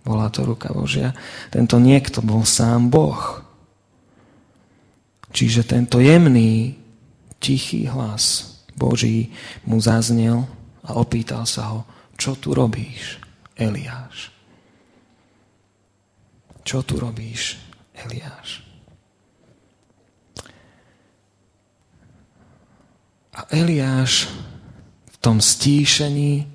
Bola to ruka Božia. Tento niekto bol sám Boh. Čiže tento jemný, tichý hlas Boží mu zaznel a opýtal sa ho, čo tu robíš, Eliáš? Čo tu robíš, Eliáš? A Eliáš v tom stíšení,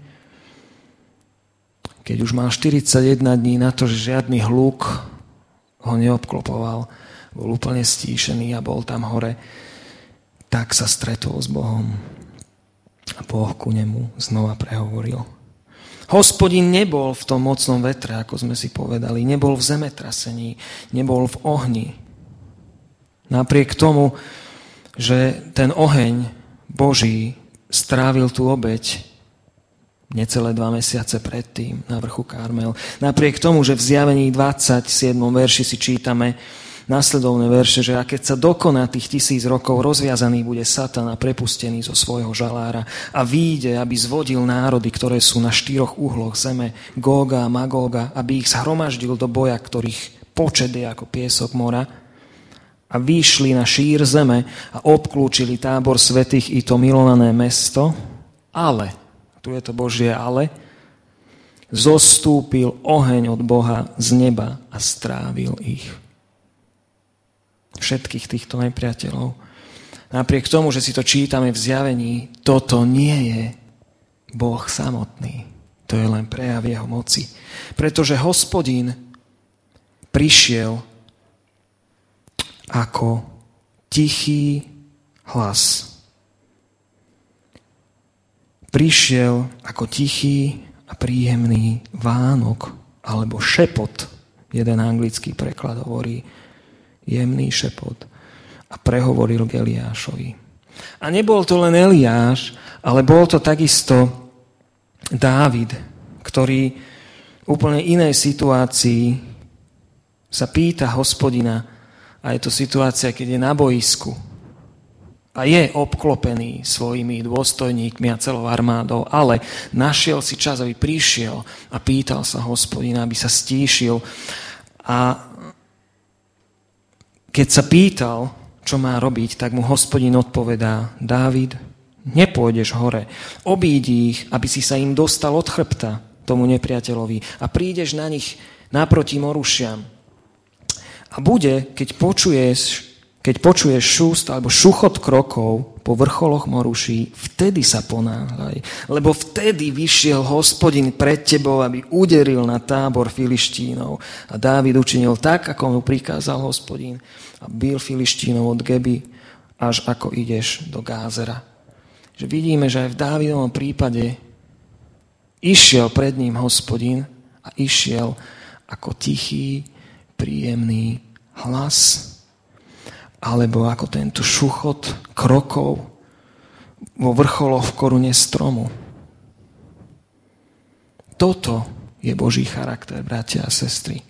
keď už mal 41 dní na to, že žiadny hluk ho neobklopoval, bol úplne stíšený a bol tam hore, tak sa stretol s Bohom. A Boh ku nemu znova prehovoril. Hospodin nebol v tom mocnom vetre, ako sme si povedali, nebol v zemetrasení, nebol v ohni. Napriek tomu, že ten oheň Boží strávil tú obeť necelé 2 mesiace predtým na vrchu Karmel. Napriek tomu, že v Zjavení 27. verši si čítame nasledovné verše, že a keď sa dokoná tých 1000 rokov, rozviazaný bude Satan a prepustený zo svojho žalára a vyjde, aby zvodil národy, ktoré sú na 4 uhloch zeme, Góga a Magóga, aby ich zhromaždil do boja, ktorých počet je ako piesok mora, a vyšli na šír zeme a obklúčili tábor svätých i to milované mesto, ale, tu je to Božie ale, zostúpil oheň od Boha z neba a strávil ich. Všetkých týchto nepriateľov. Napriek tomu, že si to čítame v Zjavení, toto nie je Boh samotný. To je len prejav jeho moci. Pretože Hospodin prišiel ako tichý hlas. Prišiel ako tichý a príjemný vánok, alebo šepot. Jeden anglický preklad hovorí jemný šepot. A prehovoril k Eliášovi. A nebol to len Eliáš, ale bol to takisto Dávid, ktorý v úplne inej situácii sa pýta Hospodina. A je to situácia, keď je na boisku a je obklopený svojimi dôstojníkmi a celou armádou, ale našiel si čas, aby prišiel a pýtal sa Hospodina, aby sa stíšil. A keď sa pýtal, čo má robiť, tak mu Hospodin odpovedá: Dávid, nepôjdeš hore, obídi ich, aby si sa im dostal od chrbta, tomu nepriateľovi, a prídeš na nich naproti Morušiam. A bude, keď počuješ šúst alebo šuchot krokov po vrcholoch Moruší, vtedy sa ponáhľaj, lebo vtedy vyšiel Hospodin pred tebou, aby uderil na tábor Filištínov. A Dávid učinil tak, ako mu prikázal Hospodin, a bil Filištínov od Geby, až ako ideš do Gázera. Že vidíme, že aj v Dávidovom prípade išiel pred ním Hospodin a išiel ako tichý, príjemný hlas, alebo ako tento šuchot krokov vo vrcholoch v korune stromu. Toto je Boží charakter, bratia a sestry.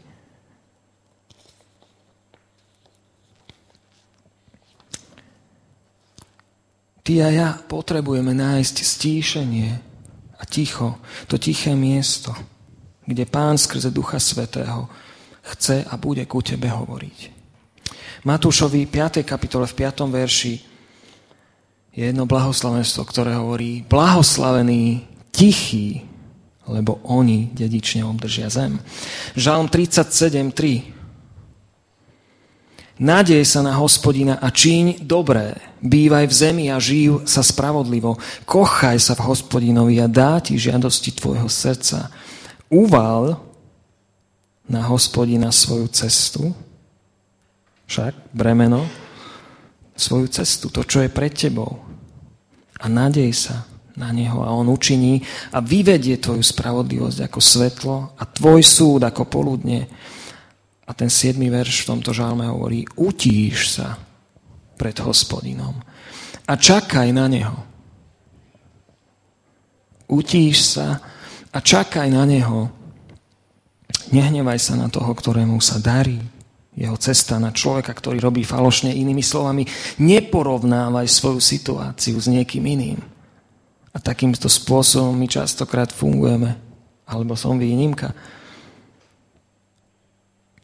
Ty a ja potrebujeme nájsť stíšenie a ticho, to tiché miesto, kde Pán skrze Ducha Svätého chce a bude ku tebe hovoriť. Matúšovi 5. kapitole v 5. verši je jedno blahoslavenstvo, ktoré hovorí: blahoslavení tichí, lebo oni dedične obdržia zem. Žalm 37:3. Nádej sa na Hospodina a čiň dobré, bývaj v zemi a žijú sa spravodlivo. Kochaj sa v Hospodinovi a dá ti žiadosti tvojho srdca. Uval na Hospodina svoju cestu, však bremeno, svoju cestu, to, čo je pred tebou. A nádej sa na neho a on učiní a vyvedie tvoju spravodlivosť ako svetlo a tvoj súd ako poludne. A ten 7. verš v tomto žalme hovorí: utíš sa pred Hospodinom a čakaj na neho. Utíš sa a čakaj na neho. Nehnevaj sa na toho, ktorému sa darí jeho cesta, na človeka, ktorý robí falošne. Inými slovami, neporovnávaj svoju situáciu s niekým iným. A takýmto spôsobom my častokrát fungujeme. Alebo som výnimka.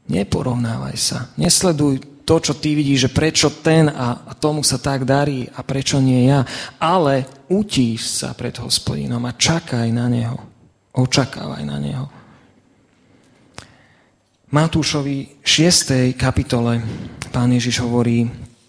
Neporovnávaj sa. Nesleduj to, čo ty vidíš, že prečo ten a tomu sa tak darí a prečo nie ja. Ale utíš sa pred Hospodinom a čakaj na Neho. Očakávaj na Neho. Matúšovi 6. kapitole Pán Ježiš hovorí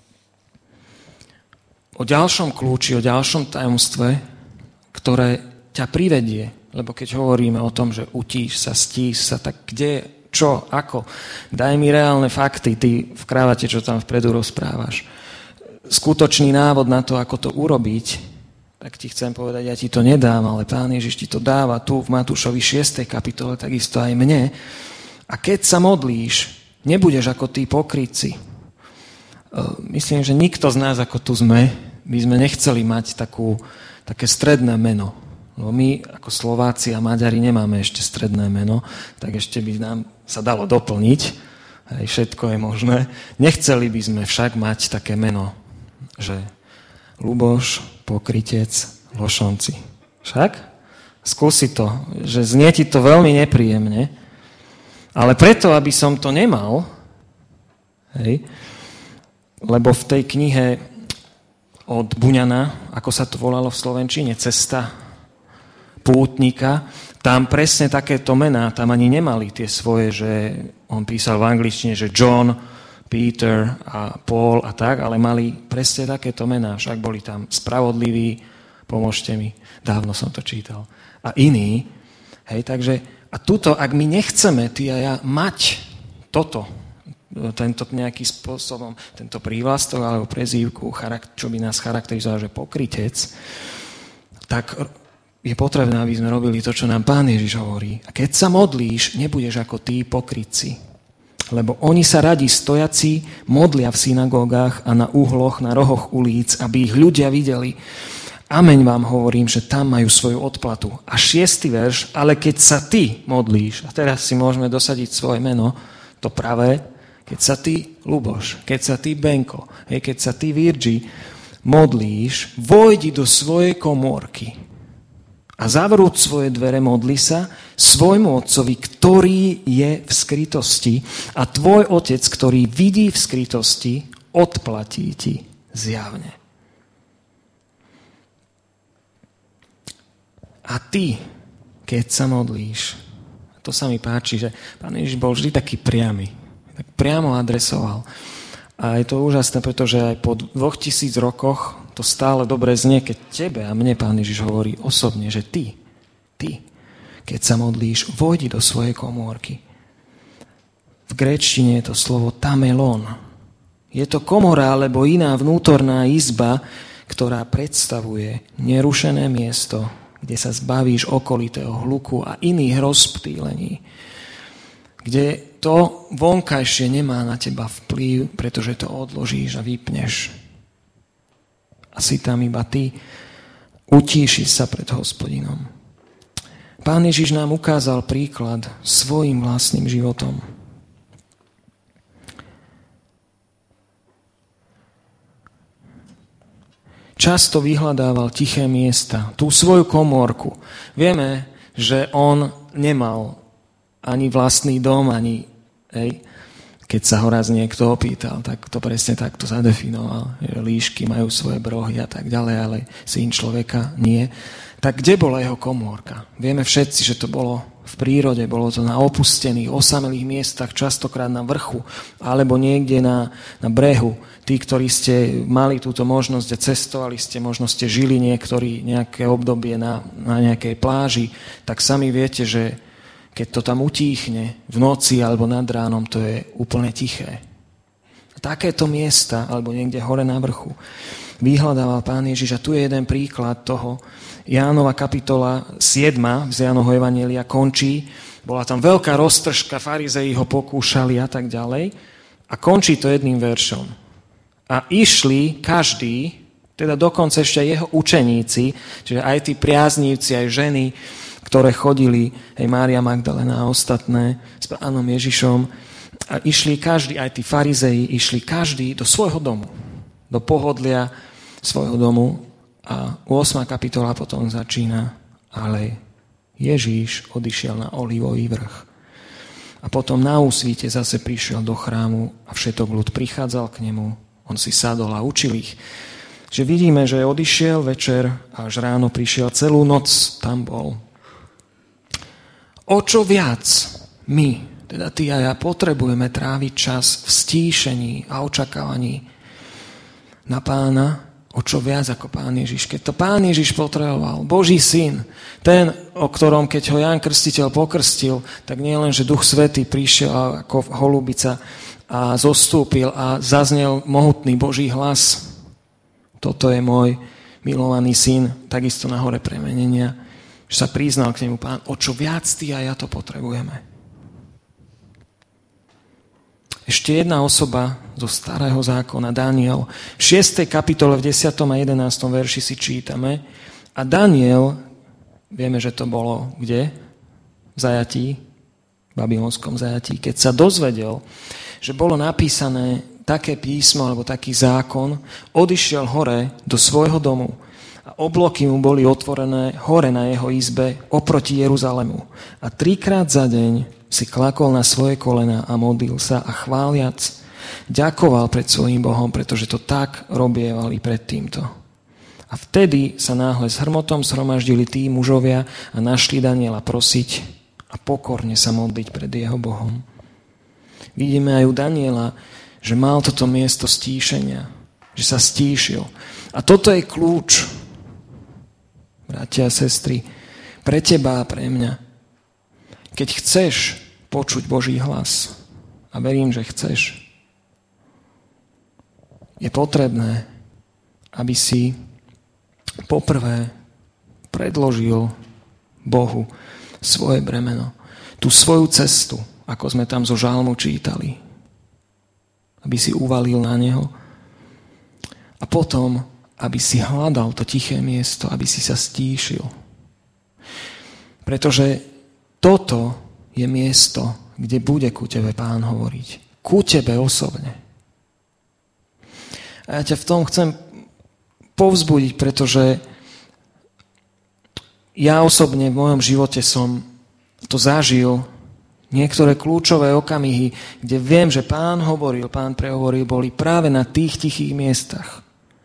o ďalšom kľúči, o ďalšom tajomstve, ktoré ťa privedie. Lebo keď hovoríme o tom, že utíš sa, stíš sa, tak kde, čo, ako? Daj mi reálne fakty, ty v krávate, čo tam vpredu rozprávaš. Skutočný návod na to, ako to urobiť, tak ti chcem povedať, ja ti to nedám, ale Pán Ježiš ti to dáva tu v Matúšovi 6. kapitole, takisto aj mne. A keď sa modlíš, nebudeš ako tí pokrytci. Myslím, že nikto z nás, ako tu sme, by sme nechceli mať také stredné meno. Lebo my, ako Slováci a Maďari, nemáme ešte stredné meno, tak ešte by nám sa dalo doplniť. Aj všetko je možné. Nechceli by sme však mať také meno, že Luboš, Pokrytec, Lošonci. Však? Skúsi to, že znie ti to veľmi nepríjemne, ale preto, aby som to nemal, hej, lebo v tej knihe od Buňana, ako sa to volalo v slovenčine, Cesta pútnika, tam presne takéto mená, tam ani nemali tie svoje, že on písal v angličtine, že John, Peter a Paul a tak, ale mali presne takéto mená, však boli tam Spravodliví, pomôžte mi, dávno som to čítal, a iní, hej, takže, a tuto, ak my nechceme, ty a ja, mať tento nejaký spôsobom, tento prívlastok alebo prezývku, čo by nás charakterizoval, že pokrytec, tak je potrebné, aby sme robili to, čo nám Pán Ježiš hovorí. A keď sa modlíš, nebudeš ako tí pokrytci. Lebo oni sa radi stojaci modlia v synagógach a na úhloch, na rohoch ulic, aby ich ľudia videli. Ameň vám hovorím, že tam majú svoju odplatu. A 6. verš, ale keď sa ty modlíš, a teraz si môžeme dosadiť svoje meno, to pravé, keď sa ty, Luboš, keď sa ty, Benko, keď sa ty, Virgi, modlíš, vojdi do svojej komórky a zavrúť svoje dvere, modli sa svojmu otcovi, ktorý je v skrytosti, a tvoj otec, ktorý vidí v skrytosti, odplatí ti zjavne. A ty, keď sa modlíš, to sa mi páči, že Pán Ježiš bol vždy taký priamy, tak priamo adresoval. A je to úžasné, pretože aj po 2000 rokoch to stále dobre znie, keď tebe a mne Pán Ježiš hovorí osobne, že ty, keď sa modlíš, vojdi do svojej komórky. V gréčtine je to slovo tamelon. Je to komora alebo iná vnútorná izba, ktorá predstavuje nerušené miesto, kde sa zbavíš okolitého hluku a iných rozptýlení, kde to vonkajšie nemá na teba vplyv, pretože to odložíš a vypneš. A si tam iba ty, utíšiš sa pred Hospodinom. Pán Ježiš nám ukázal príklad svojim vlastným životom. Často vyhľadával tiché miesta, tú svoju komórku. Vieme, že on nemal ani vlastný dom, ani keď sa ho raz niekto opýtal, tak to presne takto zadefinoval, že líšky majú svoje brohy a tak ďalej, ale syn človeka nie. Tak kde bola jeho komórka? Vieme všetci, že to bolo v prírode, bolo to na opustených, osamelých miestach, častokrát na vrchu, alebo niekde na brehu. Tí, ktorí ste mali túto možnosť a cestovali ste, možno ste žili nejaké obdobie na nejakej pláži, tak sami viete, že keď to tam utíchne v noci alebo nad ránom, to je úplne tiché. A takéto miesta, alebo niekde hore na vrchu, vyhľadával Pán Ježiš. A tu je jeden príklad toho. Jánova kapitola 7 z Jánovho evanjelia končí. Bola tam veľká roztržka, farizei ho pokúšali a tak ďalej. A končí to jedným veršom. A išli každý, teda dokonca ešte aj jeho učeníci, čiže aj tí priaznívci, aj ženy, ktoré chodili, Mária Magdalena a ostatné, s Pánom Ježišom, a išli každý, aj tí farizei, išli každý do svojho domu, do pohodlia svojho domu. A 8. kapitola potom začína, ale Ježíš odišiel na Olivový vrch. A potom na úsvite zase prišiel do chrámu a všetok ľud prichádzal k nemu. On si sadol a učil ich. Že vidíme, že odišiel večer a až ráno prišiel, celú noc tam bol. O čo viac my, teda ty a ja, potrebujeme tráviť čas v stíšení a očakávaní na Pána, o čo viac ako Pán Ježiš. Keď to Pán Ježiš potreboval, Boží syn, ten, o ktorom keď ho Ján Krstiteľ pokrstil, tak nie len, že Duch Svätý prišiel ako holubica a zostúpil a zaznel mohutný Boží hlas. Toto je môj milovaný syn, takisto na hore premenenia, že sa priznal k nemu Pán, o čo viac ty a ja to potrebujeme. Ešte jedna osoba zo Starého zákona, Daniel. V 6. kapitole v 10. a 11. verši si čítame. A Daniel, vieme, že to bolo kde? V zajatí, v babylonskom zajatí. Keď sa dozvedel, že bolo napísané také písmo alebo taký zákon, odišiel hore do svojho domu a obloky mu boli otvorené hore na jeho izbe oproti Jeruzalemu. A 3-krát za deň si klakol na svoje kolena a modlil sa a chváliac ďakoval pred svojím Bohom, pretože to tak robievali pred týmto. A vtedy sa náhle s hrmotom zhromaždili tí mužovia a našli Daniela prosiť a pokorne sa modliť pred jeho Bohom. Vidíme aj u Daniela, že mal toto miesto stíšenia, že sa stíšil. A toto je kľúč, bratia a sestry, pre teba a pre mňa. Keď chceš počuť Boží hlas, a verím, že chceš, je potrebné, aby si poprvé predložil Bohu svoje bremeno, tú svoju cestu, ako sme tam zo žalmu čítali, aby si uvalil na neho a potom, aby si hľadal to tiché miesto, aby si sa stíšil. Pretože toto je miesto, kde bude ku tebe Pán hovoriť. Ku tebe osobne. A ja ťa v tom chcem povzbudiť, pretože ja osobne v mojom živote som to zažil, niektoré kľúčové okamihy, kde viem, že Pán prehovoril, boli práve na tých tichých miestach.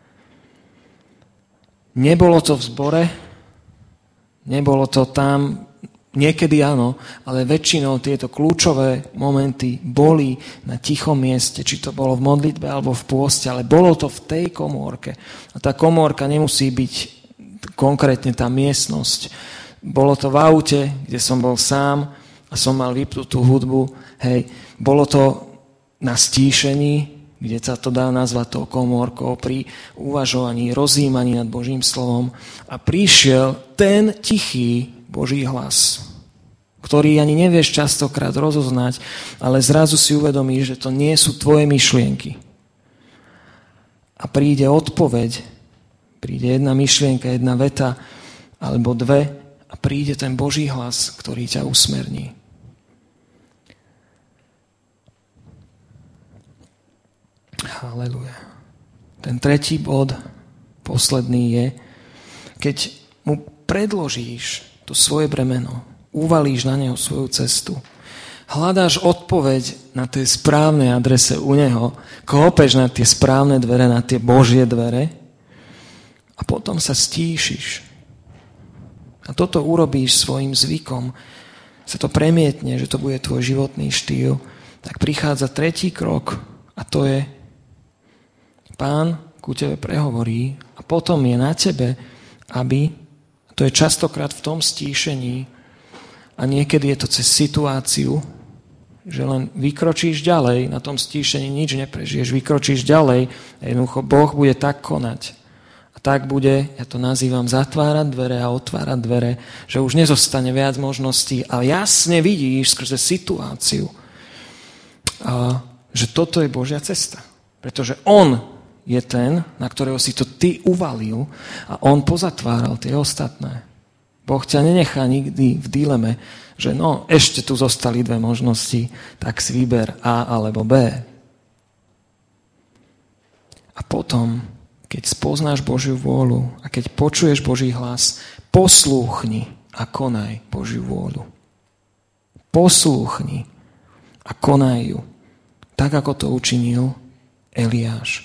Nebolo to v zbore, nebolo to tam, niekedy áno, ale väčšinou tieto kľúčové momenty boli na tichom mieste, či to bolo v modlitbe alebo v pôste, ale bolo to v tej komórke. A tá komórka nemusí byť konkrétne tá miestnosť. Bolo to v aute, kde som bol sám a som mal vypnutú hudbu. Hej, bolo to na stíšení, kde sa to dá nazvať tou komórkou, pri uvažovaní, rozjímaní nad Božím slovom. A prišiel ten tichý Boží hlas, ktorý ani nevieš častokrát rozoznať, ale zrazu si uvedomíš, že to nie sú tvoje myšlienky. A príde odpoveď, príde jedna myšlienka, jedna veta, alebo dve, a príde ten Boží hlas, ktorý ťa usmerní. Haleluja. Ten tretí bod, posledný je, keď mu predložíš to svoje bremeno, uvalíš na neho svoju cestu, hľadáš odpoveď na tej správnej adrese u neho, klopeš na tie správne dvere, na tie Božie dvere a potom sa stíšiš. A toto urobíš svojim zvykom, sa to premietne, že to bude tvoj životný štýl, tak prichádza tretí krok a to je Pán ku tebe prehovorí a potom je na tebe, aby, to je častokrát v tom stíšení a niekedy je to cez situáciu, že len vykročíš ďalej, na tom stíšení nič neprežiješ, vykročíš ďalej a jednoducho Boh bude tak konať. A tak bude, ja to nazývam zatvárať dvere a otvárať dvere, že už nezostane viac možností a jasne vidíš skrze situáciu, že toto je Božia cesta. Pretože On je ten, na ktorého si to ty uvalil a on pozatváral tie ostatné. Boh ťa nenechá nikdy v dileme, že no, ešte tu zostali dve možnosti, tak si vyber A alebo B. A potom, keď spoznáš Božiu vôľu a keď počuješ Boží hlas, poslúchni a konaj Božiu vôľu. Poslúchni. a konaj ju, tak ako to učinil Eliáš.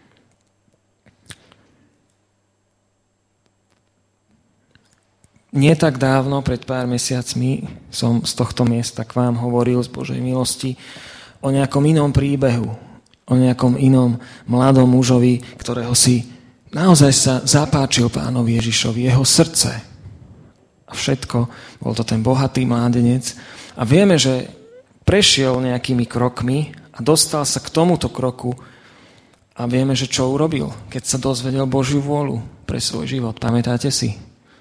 Nie tak dávno, pred pár mesiacmi, som z tohto miesta k vám hovoril z Božej milosti o nejakom inom príbehu, o nejakom inom mladom mužovi, ktorého si naozaj sa zapáčil Pánovi Ježišovi, jeho srdce. A všetko, bol to ten bohatý mládenec. A vieme, že prešiel nejakými krokmi a dostal sa k tomuto kroku a vieme, že čo urobil, keď sa dozvedel Božiu vôľu pre svoj život. Pamätáte si?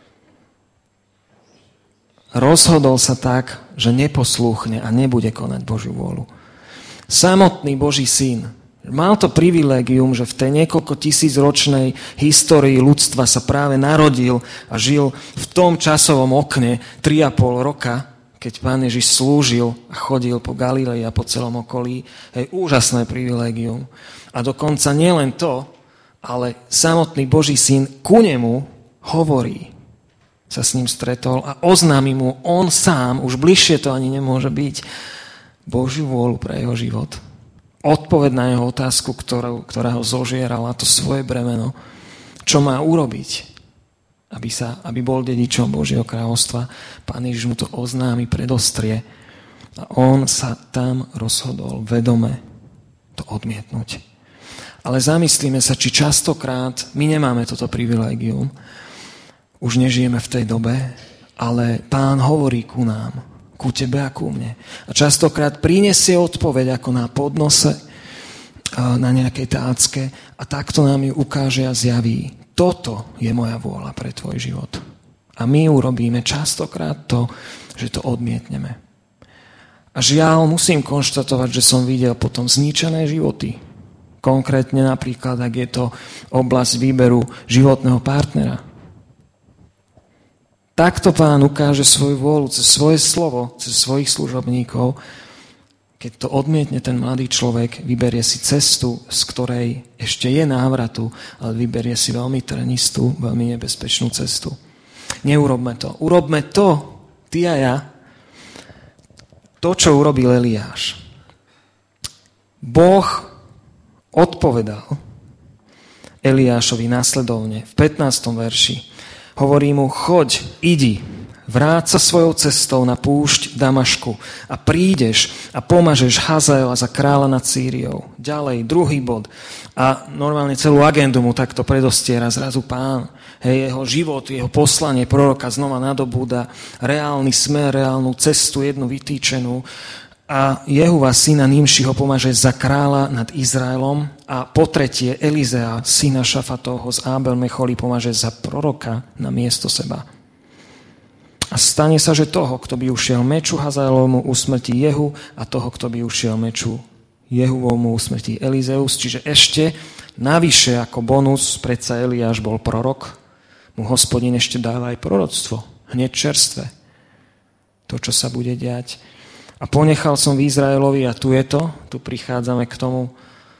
Rozhodol sa tak, že neposlúchne a nebude konať Božiu vôľu. Samotný Boží syn mal to privilégium, že v tej niekoľko tisícročnej histórii ľudstva sa práve narodil a žil v tom časovom okne 3,5 roka, keď Pán Ježiš slúžil a chodil po Galilei a po celom okolí. Hej, úžasné privilégium. A dokonca nielen to, ale samotný Boží syn ku nemu hovorí, sa s ním stretol a oznámi mu on sám, už bližšie to ani nemôže byť, Božiu vôľu pre jeho život. Odpoveď na jeho otázku, ktorá ho zožierala, to svoje bremeno. Čo má urobiť, aby bol dedičom Božieho kráľovstva. Pán Ježiš mu to oznámi, predostrie. A on sa tam rozhodol vedome to odmietnúť. Ale zamyslíme sa, či častokrát my nemáme toto privilégium. Už nežijeme v tej dobe, ale Pán hovorí ku nám, ku tebe a ku mne. A častokrát prinesie odpoveď ako na podnose, na nejakej tácke a takto nám ju ukáže a zjaví. Toto je moja vôľa pre tvoj život. A my urobíme častokrát to, že to odmietneme. A žiaľ, musím konštatovať, že som videl potom zničené životy. Konkrétne napríklad, ak je to oblasť výberu životného partnera. Takto Pán ukáže svoju vôľu cez svoje slovo, cez svojich služobníkov. Keď to odmietne ten mladý človek, vyberie si cestu, z ktorej ešte je návratu, ale vyberie si veľmi trnistú, veľmi nebezpečnú cestu. Neurobme to. Urobme to, ty a ja, to, čo urobil Eliáš. Boh odpovedal Eliášovi nasledovne v 15. verši. Hovorí mu, choď, idi, vráť sa svojou cestou na púšť Damašku a prídeš a pomažeš Hazaela za kráľa nad Sýriou. Ďalej, druhý bod. A normálne celú agendu mu takto predostiera zrazu Pán. Hej, jeho život, jeho poslanie proroka znova nadobúda reálny smer, reálnu cestu, jednu vytýčenú. A Jehuva, syna Nimšiho, pomaže za kráľa nad Izraelom. A po tretie, Elizea, syna Šafatovho z Ábel Mecholi, pomaže za proroka na miesto seba. A stane sa, že toho, kto by ušiel meču Hazaelovmu, usmrtí Jehu, a toho, kto by ušiel meču Jehuvovmu, usmrtí Elizeus. Čiže ešte navyše ako bonus, predsa Eliáš bol prorok, mu Hospodin ešte dáva aj proroctvo, hneď čerstvé. To, čo sa bude diať. A ponechal som v Izraelovi, a tu je to, tu prichádzame k tomu,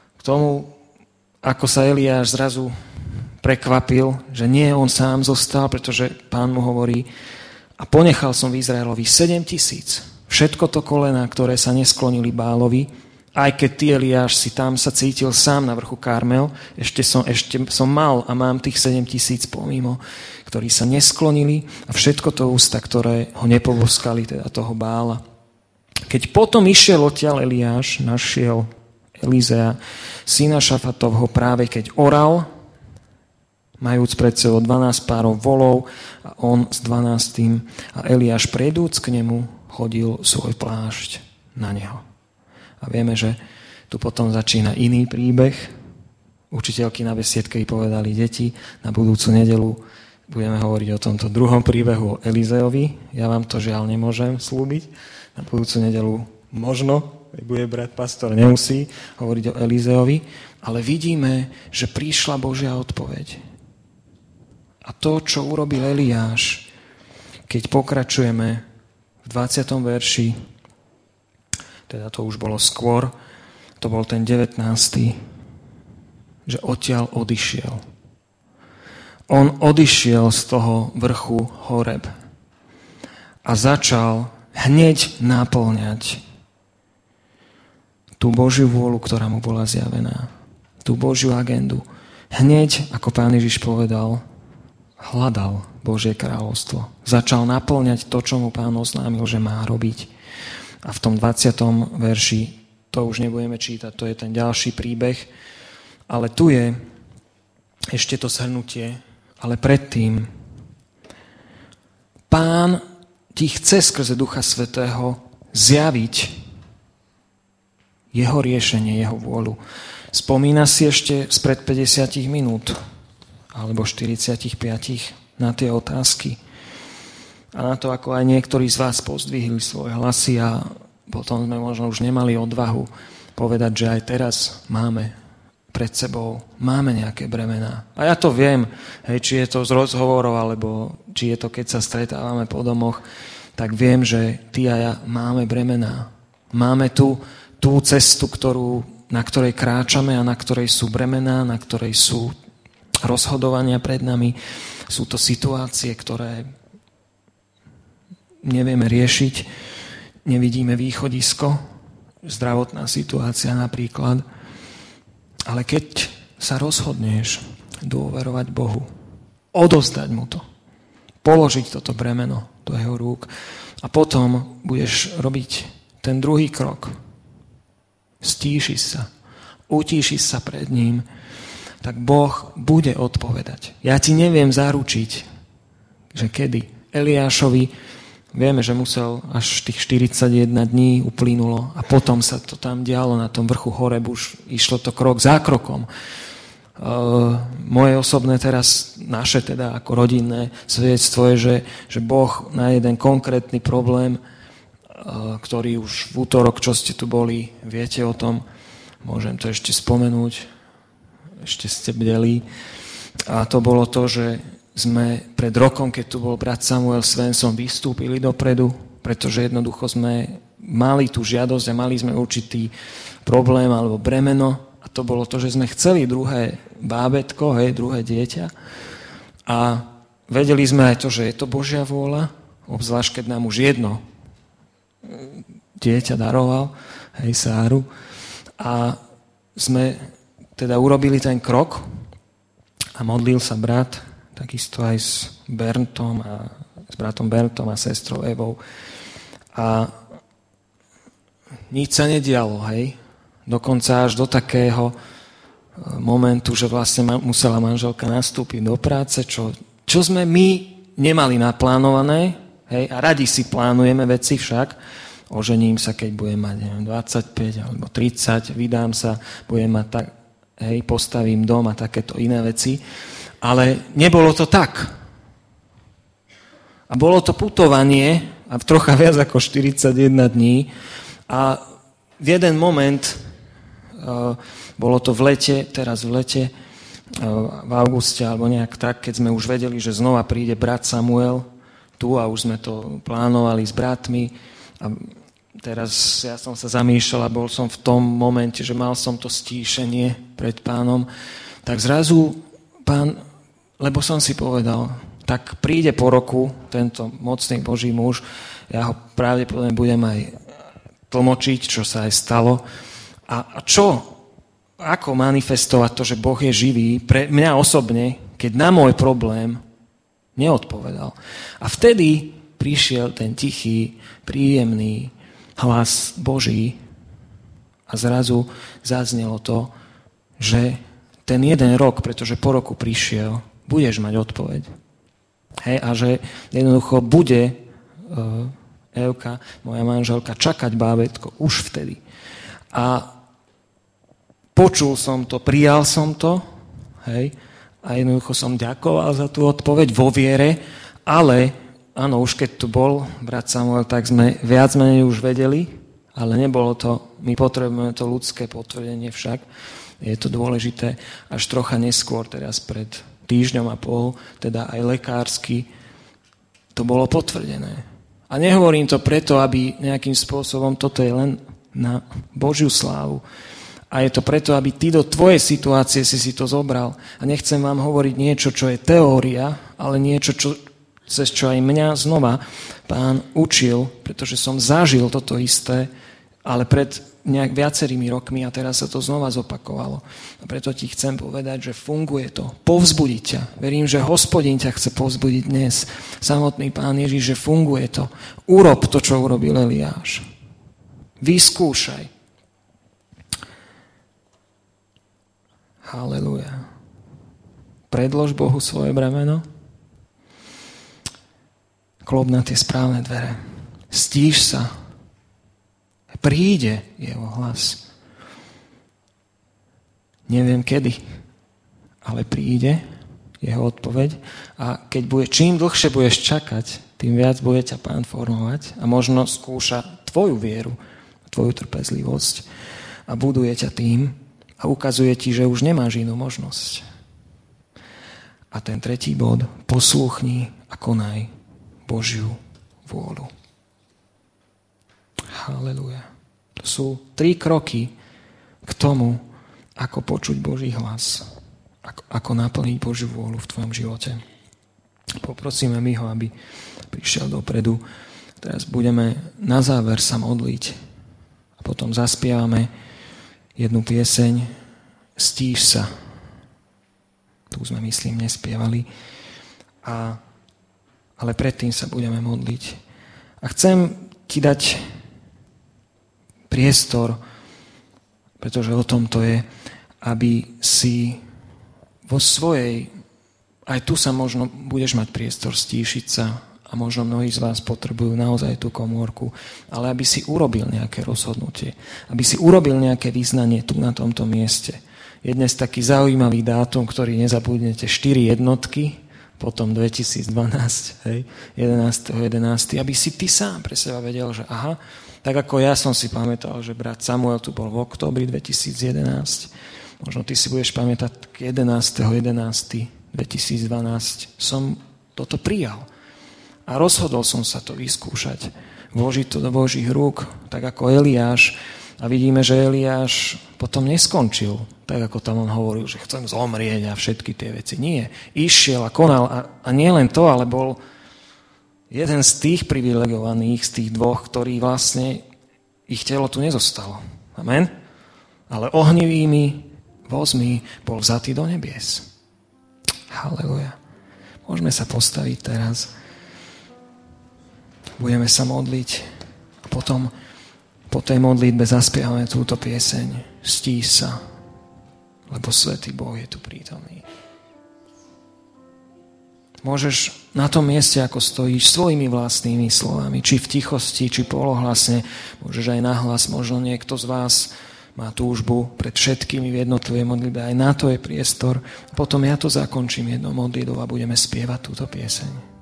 ako sa Eliáš zrazu prekvapil, že nie on sám zostal, pretože Pán mu hovorí, a ponechal som v Izraelovi 7,000. Všetko to kolena, ktoré sa nesklonili Bálovi, aj keď ty, Eliáš, si tam sa cítil sám na vrchu Karmel, ešte som mal a mám tých 7,000 pomimo, ktorí sa nesklonili, a všetko to ústa, ktoré ho nepoboskali, teda toho Bála. Keď potom išiel odtiaľ Eliáš, našiel Elizea, syna Šafatovho, práve keď oral, majúc pred sebou 12 párov volov a on s 12. A Eliáš prejdúc k nemu, hodil svoj plášť na neho. A vieme, že tu potom začína iný príbeh. Učiteľky na besiedke povedali, deti, na budúcu nedeľu budeme hovoriť o tomto druhom príbehu o Elizeovi. Ja vám to žiaľ nemôžem slúbiť. Na budúcu nedeľu možno, bude brať pastor, nemusí hovoriť o Elizeovi, ale vidíme, že prišla Božia odpoveď. A to, čo urobil Eliáš, keď pokračujeme v 20. verši, teda to už bolo skôr, to bol ten 19., že odtiaľ odišiel. On odišiel z toho vrchu Horeb a začal hneď naplňať tú Božiu vôľu, ktorá mu bola zjavená. Tú Božiu agendu. Hneď, ako Pán Ježiš povedal, hľadal Božie kráľovstvo. Začal naplňať to, čo mu Pán oznámil, že má robiť. A v tom 20. verši, to už nebudeme čítať, to je ten ďalší príbeh, ale tu je ešte to shrnutie, ale predtým Pán ti chce skrze Ducha Svätého zjaviť jeho riešenie, jeho vôľu. Spomína si ešte spred 50 minút alebo 45 na tie otázky a na to, ako aj niektorí z vás pozdvihli svoje hlasy a potom sme možno už nemali odvahu povedať, že aj teraz máme pred sebou, máme nejaké bremená. A ja to viem, hej, či je to z rozhovorov, alebo či je to, keď sa stretávame po domoch, tak viem, že ty a ja máme bremená. Máme tú cestu, na ktorej kráčame a na ktorej sú bremená, na ktorej sú rozhodovania pred nami. Sú to situácie, ktoré nevieme riešiť, nevidíme východisko, zdravotná situácia napríklad. Ale keď sa rozhodneš dôverovať Bohu, odozdať mu to, položiť toto bremeno do jeho rúk a potom budeš robiť ten druhý krok, stíšiš sa, utíšiš sa pred ním, tak Boh bude odpovedať. Ja ti neviem zaručiť, že kedy. Eliášovi vieme, že musel až tých 41 dní uplynulo a potom sa to tam dialo na tom vrchu Horeb, už išlo to krok za krokom. Moje osobné teraz, naše teda ako rodinné svedectvo je, že Boh na jeden konkrétny problém, ktorý už v útorok, čo ste tu boli, viete o tom, môžem to ešte spomenúť, ešte ste bdeli. A to bolo to, že sme pred rokom, keď tu bol brat Samuel Svensson, vystúpili dopredu, pretože jednoducho sme mali tú žiadosť a mali sme určitý problém alebo bremeno a to bolo to, že sme chceli druhé bábätko, druhé dieťa a vedeli sme aj to, že je to Božia vôľa, obzvlášť keď nám už jedno dieťa daroval, Sáru, a sme teda urobili ten krok a modlil sa brat, takisto aj s bratom Berntom a sestrou Evou. A nič sa nedialo, Dokonca až do takého momentu, že vlastne musela manželka nastúpiť do práce, čo sme my nemali naplánované, a radi si plánujeme veci však. Ožením sa, keď budem mať 25 alebo 30, vydám sa, budem mať tak, postavím dom a takéto iné veci. Ale nebolo to tak. A bolo to putovanie a trocha viac ako 41 dní a v jeden moment, bolo to v lete, teraz v lete, v auguste alebo nejak tak, keď sme už vedeli, že znova príde brat Samuel tu a už sme to plánovali s bratmi a teraz ja som sa zamýšľal a bol som v tom momente, že mal som to stíšenie pred Pánom, tak zrazu Pán, lebo som si povedal, tak príde po roku tento mocný Boží muž, ja ho pravdepodobne budem aj tlmočiť, čo sa aj stalo. A ako manifestovať to, že Boh je živý pre mňa osobne, keď na môj problém neodpovedal. A vtedy prišiel ten tichý, príjemný hlas Boží a zrazu zaznelo to, že ten jeden rok, pretože po roku prišiel, budeš mať odpoveď. A že jednoducho bude Evka, moja manželka, čakať bábätko už vtedy. A počul som to, prijal som to, a jednoducho som ďakoval za tú odpoveď vo viere, ale áno, už keď tu bol brat Samuel, tak sme viac menej už vedeli, ale nebolo to, my potrebujeme to ľudské potvrdenie však, je to dôležité až trocha neskôr, teraz pred týždňom a pol, teda aj lekársky, to bolo potvrdené. A nehovorím to preto, aby nejakým spôsobom, toto je len na Božiu slávu. A je to preto, aby ty do tvojej situácie si to zobral. A nechcem vám hovoriť niečo, čo je teória, ale niečo, cez čo aj mňa znova Pán učil, pretože som zažil toto isté ale pred viacerými rokmi a teraz sa to znova zopakovalo. A preto ti chcem povedať, že funguje to. Povzbudiť ťa. Verím, že Hospodin ťa chce povzbudiť dnes. Samotný Pán Ježiš, že funguje to. Urob to, čo urobil Eliáš. Vyskúšaj. Halelujá. Predlož Bohu svoje bremeno. Klop na tie správne dvere. Stíš sa. Príde jeho hlas. Neviem kedy, ale príde jeho odpoveď a čím dlhšie budeš čakať, tým viac bude ťa Pán formovať a možno skúša tvoju vieru, tvoju trpezlivosť a buduje ťa tým a ukazuje ti, že už nemáš inú možnosť. A ten tretí bod, poslúchni a konaj Božiu vôľu. Halelujá. To sú 3 kroky k tomu, ako počuť Boží hlas, ako naplniť Božiu vôľu v tvojom živote. Poprosíme my ho, aby prišiel dopredu. Teraz budeme na záver sa modliť a potom zaspievame jednu pieseň Stíš sa. Tu sme, myslím, nespievali. Ale predtým sa budeme modliť. A chcem ti dať priestor, pretože o tom to je, aby si vo svojej, aj tu sa možno budeš mať priestor stíšiť sa a možno mnohí z vás potrebujú naozaj tú komórku, ale aby si urobil nejaké rozhodnutie, aby si urobil nejaké vyznanie tu na tomto mieste. Je dnes taký zaujímavý dátum, ktorý nezabudnete, 4 jednotky, potom 2012, hej, 11.11., aby si ty sám pre seba vedel, že aha, tak ako ja som si pamätal, že brat Samuel tu bol v októbri 2011, možno ty si budeš pamätať 11.11.2012 som toto prijal. A rozhodol som sa to vyskúšať, vložiť to do Božích rúk, tak ako Eliáš. A vidíme, že Eliáš potom neskončil, tak ako tam on hovoril, že chcem zomrieť a všetky tie veci. Nie. Išiel a konal. A nie len to, ale bol jeden z tých privilegovaných, z tých dvoch, ktorí vlastne ich telo tu nezostalo. Amen? Ale ohnivými vozmi bol vzatý do nebies. Halleluja. Môžeme sa postaviť teraz. Budeme sa modliť a potom po tej modlitbe zaspievame túto pieseň Stíš sa, lebo Svätý Boh je tu prítomný. Môžeš na tom mieste, ako stojíš, svojimi vlastnými slovami, či v tichosti, či polohlasne, môžeš aj nahlas, možno niekto z vás má túžbu pred všetkými v jednotlivej modlitbe, aj na to je priestor. Potom ja to zakončím jednou modlitbou a budeme spievať túto pieseň.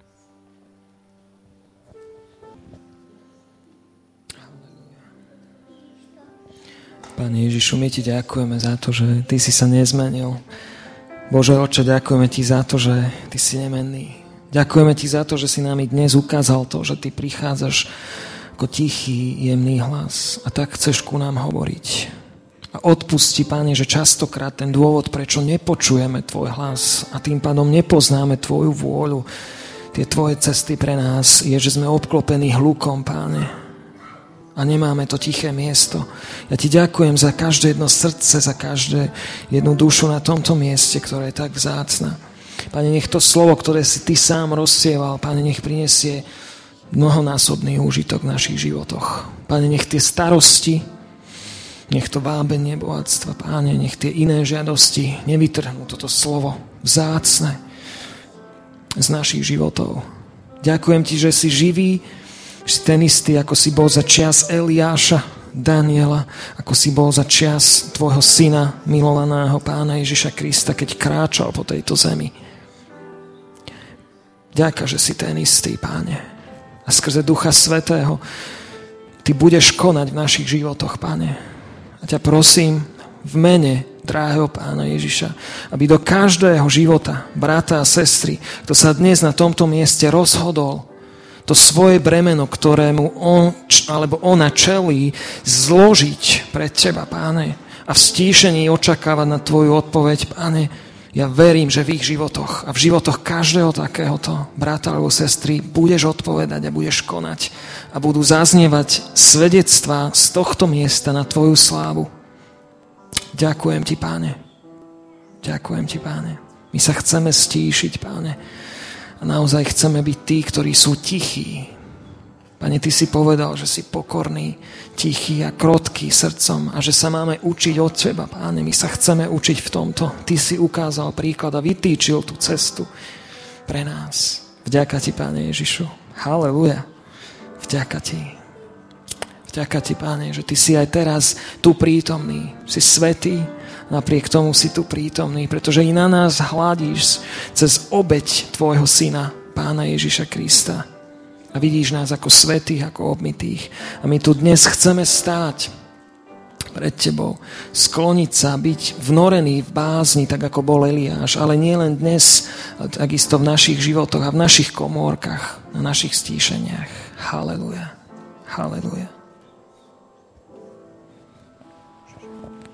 Pane Ježišu, my ti ďakujeme za to, že ty si sa nezmenil. Bože Oče, ďakujeme ti za to, že ty si nemenný. Ďakujeme ti za to, že si nám i dnes ukázal to, že ty prichádzaš ako tichý, jemný hlas a tak chceš ku nám hovoriť. A odpusti, Pane, že častokrát ten dôvod, prečo nepočujeme tvoj hlas a tým pádom nepoznáme tvoju vôľu, tie tvoje cesty pre nás, je, že sme obklopení hlukom, Pane. A nemáme to tiché miesto. Ja ti ďakujem za každé jedno srdce, za každú jednu dušu na tomto mieste, ktoré je tak vzácna. Pane, nech to slovo, ktoré si ty sám rozsieval, Pane, nech prinesie mnohonásobný úžitok v našich životoch. Pane, nech tie starosti, nech to vábenie bohatstva, Pane, nech tie iné žiadosti nevytrhnú toto slovo vzácne z našich životov. Ďakujem ti, že si živý, si ten istý, ako si bol za čias Eliáša, Daniela, ako si bol za čias tvojho syna, milovaného Pána Ježiša Krista, keď kráčal po tejto zemi. Ďakujem, že si ten istý, Páne. A skrze Ducha Svätého ty budeš konať v našich životoch, Páne. A ťa prosím v mene drahého Pána Ježiša, aby do každého života, brata a sestry, kto sa dnes na tomto mieste rozhodol to svoje bremeno, ktorému on alebo ona čelí, zložiť pred teba, Páne, a v stíšení očakávať na tvoju odpoveď, Páne. Ja verím, že v ich životoch a v životoch každého takéhoto brata alebo sestry budeš odpovedať a budeš konať a budú zaznievať svedectvá z tohto miesta na tvoju slávu. Ďakujem ti, Páne. Ďakujem ti, Páne. My sa chceme stíšiť, Páne. A naozaj chceme byť tí, ktorí sú tichí. Pane, ty si povedal, že si pokorný, tichý a krotký srdcom a že sa máme učiť od teba, Páne. My sa chceme učiť v tomto. Ty si ukázal príklad a vytýčil tú cestu pre nás. Vďaka ti, Páne Ježišu. Haleluja. Vďaka ti. Vďaka ti, Páne, že ty si aj teraz tu prítomný. Si svätý, napriek tomu si tu prítomný, pretože i na nás hľadíš cez obeť tvojho syna, Pána Ježiša Krista. A vidíš nás ako svätých, ako obmytých. A my tu dnes chceme stáť pred tebou, skloniť sa, byť vnorený v bázni, tak ako bol Eliáš, ale nie len dnes, ale takisto v našich životoch a v našich komórkach, na našich stíšeniach. Haleluja. Haleluja.